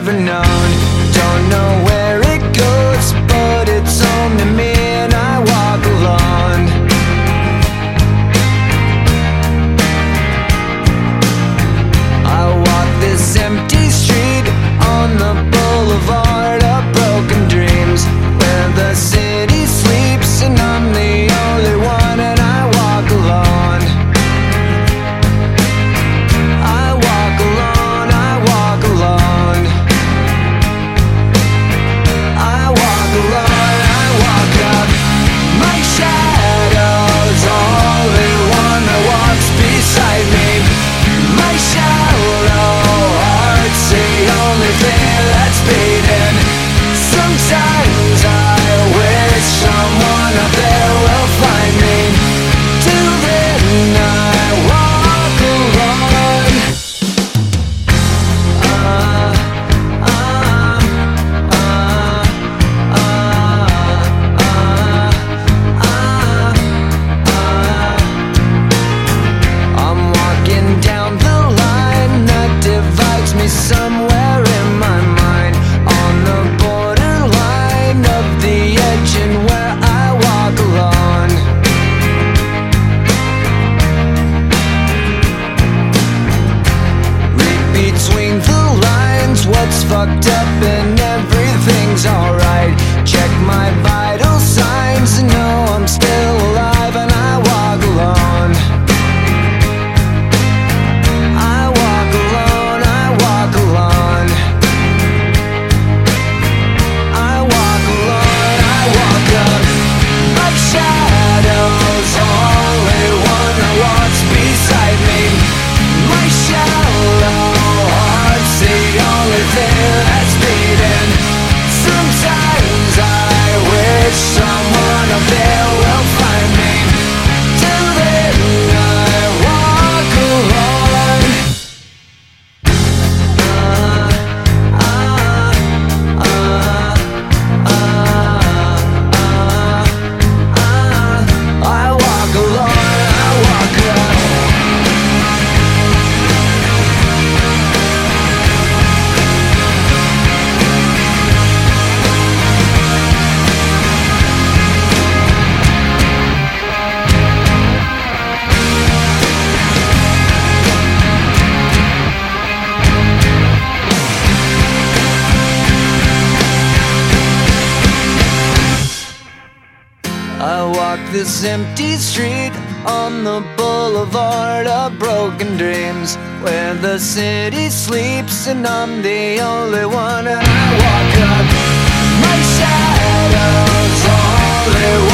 ever known. Don't know where it goes, but it's home to me, and I walk alone. I walk this empty street on the boulevard of broken dreams, where the city sleeps and I'm the only one, and I walk alone. I walk alone, I walk alone. I walk alone, I walk up. My shadow's only one that walks beside me. My shallow heart's the only thing that's beating. Sometimes I wish someone up there will find me. Till then I walk alone. I'm walking down the line that divides me somewhere in my mind, on the borderline of the edge and where I walk alone. Read between the lines what's fucked up and everything's alright. Check my vital signs and know I'm still alive, and I walk alone. I walk alone, I walk alone. I walk alone, I walk up. My shadow's only one that walks beside me. My shallow heart's the only thing that's beating. Sometimes I wish someone up there will find me. Till then I walk alone. I walk alone, I walk alone. I walk this empty street on the boulevard of broken dreams, where the city sleeps and I'm the only one, and I walk up. My shadow's only one